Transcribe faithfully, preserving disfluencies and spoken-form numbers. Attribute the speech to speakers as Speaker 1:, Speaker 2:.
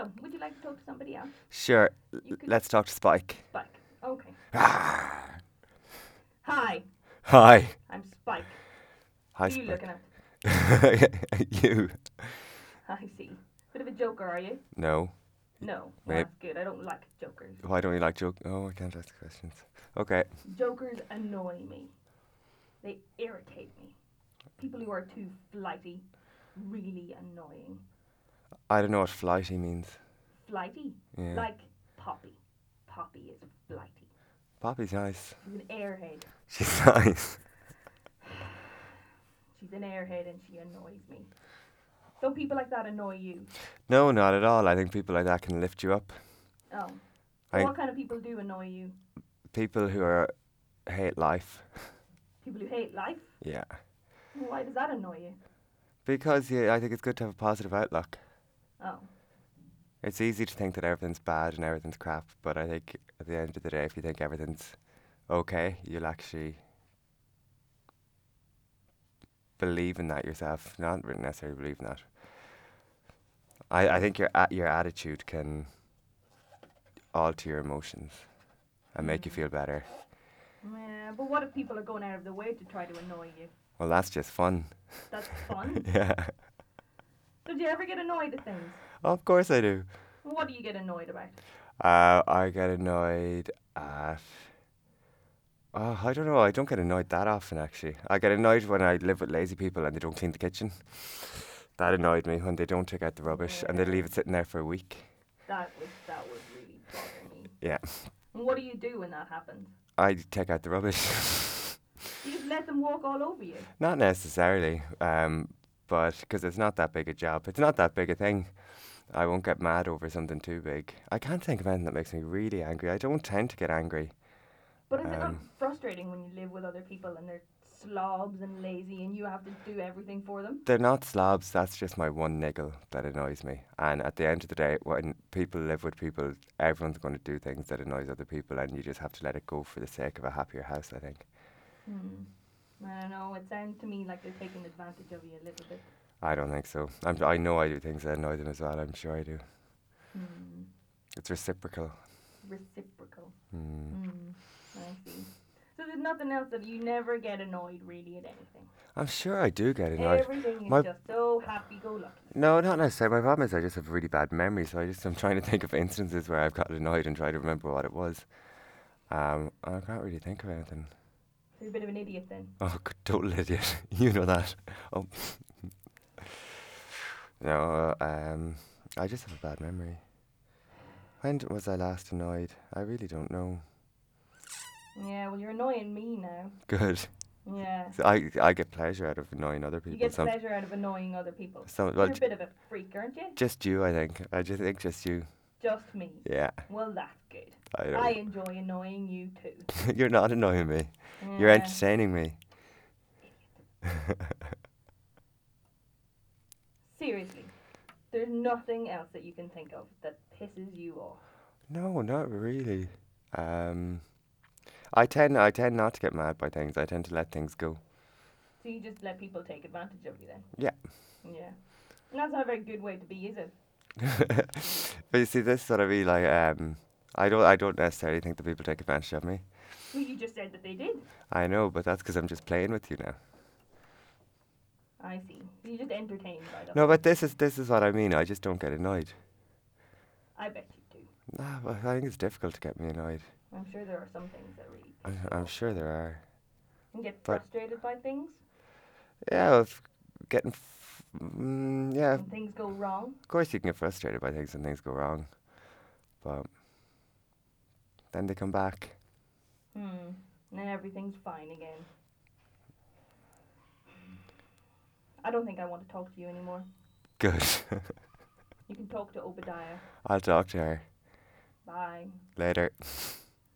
Speaker 1: So, would you like to talk to somebody else?
Speaker 2: Sure.
Speaker 1: You could
Speaker 2: Let's talk to Spike.
Speaker 1: Spike. Okay.
Speaker 2: Hi.
Speaker 1: Hi,
Speaker 2: Hi.
Speaker 1: I'm Spike.
Speaker 2: Hi,
Speaker 1: Who are you
Speaker 2: Spike.
Speaker 1: looking at?
Speaker 2: You.
Speaker 1: I see. Bit of a joker, are you?
Speaker 2: No.
Speaker 1: No. Well,
Speaker 2: Maybe.
Speaker 1: that's good. I don't like jokers.
Speaker 2: Why don't you like joke? Oh, I can't ask questions. Okay.
Speaker 1: Jokers annoy me. They irritate me. People who are too flighty, really annoying.
Speaker 2: I don't know what flighty means.
Speaker 1: Flighty?
Speaker 2: Yeah.
Speaker 1: Like Poppy. Poppy is flighty.
Speaker 2: Poppy's nice.
Speaker 1: She's an airhead.
Speaker 2: She's nice.
Speaker 1: She's an airhead and she annoys me. Don't people like that annoy you?
Speaker 2: No, not at all. I think people like that can lift you up.
Speaker 1: Oh.
Speaker 2: I-
Speaker 1: What kind of people do annoy you?
Speaker 2: People who are hate life.
Speaker 1: People who hate life?
Speaker 2: Yeah.
Speaker 1: Why does that annoy you?
Speaker 2: Because yeah, I think it's good to have a positive outlook.
Speaker 1: Oh.
Speaker 2: It's easy to think that everything's bad and everything's crap, but I think at the end of the day, if you think everything's okay, you'll actually believe in that yourself. Not really necessarily believe in that. I, I think your a- your attitude can alter your emotions and make you
Speaker 1: Mm.
Speaker 2: feel better.
Speaker 1: Yeah, but what if people are going out of their way to try to annoy you?
Speaker 2: Well, that's just fun.
Speaker 1: That's fun.
Speaker 2: Yeah.
Speaker 1: So do you ever get annoyed at things?
Speaker 2: Of course I do.
Speaker 1: What do you get annoyed about?
Speaker 2: Uh, I get annoyed at. Oh, I don't know. I don't get annoyed that often, actually. I get annoyed when I live with lazy people and they don't clean the kitchen. That annoyed me when they don't take out the rubbish and they leave it sitting there for a week.
Speaker 1: That would that would really bother me.
Speaker 2: Yeah.
Speaker 1: And what do you do when that happens?
Speaker 2: I take out the rubbish.
Speaker 1: You just let them walk all over you.
Speaker 2: Not necessarily, um, but because it's not that big a job. It's not that big a thing. I won't get mad over something too big. I can't think of anything that makes me really angry. I don't tend to get angry.
Speaker 1: But is it not
Speaker 2: Um,
Speaker 1: frustrating when you live with other people and they're slobs and lazy and you have to do everything for them?
Speaker 2: They're not slobs. That's just my one niggle that annoys me. And at the end of the day, when people live with people, everyone's going to do things that annoys other people, and you just have to let it go for the sake of a happier house, I think.
Speaker 1: Hmm. I don't know. It sounds to me like they're taking advantage of you a little bit.
Speaker 2: I don't think so. I'm, I know I do things that annoy them as well. I'm sure I do.
Speaker 1: Hmm.
Speaker 2: It's reciprocal.
Speaker 1: Reciprocal.
Speaker 2: Mm.
Speaker 1: Hmm. I see. So there's nothing else that you never get annoyed really at anything.
Speaker 2: I'm sure I do get annoyed.
Speaker 1: Everything is
Speaker 2: My-
Speaker 1: just so happy-go-lucky.
Speaker 2: No, not necessarily. My problem is I just have really bad memory, so I just I'm trying to think of instances where I've gotten annoyed and try to remember what it was. Um, I can't really think of anything.
Speaker 1: So you're a bit of an idiot then.
Speaker 2: Oh, c- total idiot. You know that. Oh. No, uh, um, I just have a bad memory. When d- was I last annoyed? I really don't know.
Speaker 1: Yeah, well, you're annoying me now.
Speaker 2: Good.
Speaker 1: Yeah.
Speaker 2: So I I get pleasure out of annoying other
Speaker 1: You
Speaker 2: people.
Speaker 1: get
Speaker 2: Some,
Speaker 1: pleasure out of annoying other people.
Speaker 2: some, well,
Speaker 1: You're a
Speaker 2: j-
Speaker 1: bit of a freak, aren't you?
Speaker 2: just you, I think. I just think just you.
Speaker 1: Just me.
Speaker 2: Yeah.
Speaker 1: Well, that's good.
Speaker 2: I
Speaker 1: I
Speaker 2: don't.
Speaker 1: enjoy annoying you too.
Speaker 2: You're not annoying me. You're
Speaker 1: Yeah.
Speaker 2: entertaining me.
Speaker 1: Seriously, there's nothing else that you can think of that pisses you off.
Speaker 2: No, not really. Um, I tend I tend not to get mad by things. I tend to let things go.
Speaker 1: So you just let people take advantage of you then?
Speaker 2: Yeah.
Speaker 1: Yeah. And that's not a very good way to be, is it?
Speaker 2: But you see, this is what I mean. Like, um, I don't I don't necessarily think that people take advantage of me.
Speaker 1: Well, you just said that they did.
Speaker 2: I know, but that's because I'm just playing with you now.
Speaker 1: I see. You're just entertained by them.
Speaker 2: No, but this is this is what I mean. I just don't get annoyed.
Speaker 1: I bet you do.
Speaker 2: Nah, but I think it's difficult to get me annoyed.
Speaker 1: I'm sure there are some things that really
Speaker 2: I'm,
Speaker 1: piss you
Speaker 2: I'm
Speaker 1: off.
Speaker 2: sure there are.
Speaker 1: And get
Speaker 2: but-
Speaker 1: frustrated by things
Speaker 2: Yeah, well, f- getting. F- mm, yeah,
Speaker 1: when things go wrong.
Speaker 2: of course you can get frustrated by things when things go wrong, but then they come back.
Speaker 1: Hmm. And then everything's fine again. I don't think I want to talk to you anymore.
Speaker 2: Good.
Speaker 1: You can talk to Obadiah.
Speaker 2: I'll talk to her
Speaker 1: Bye.
Speaker 2: later.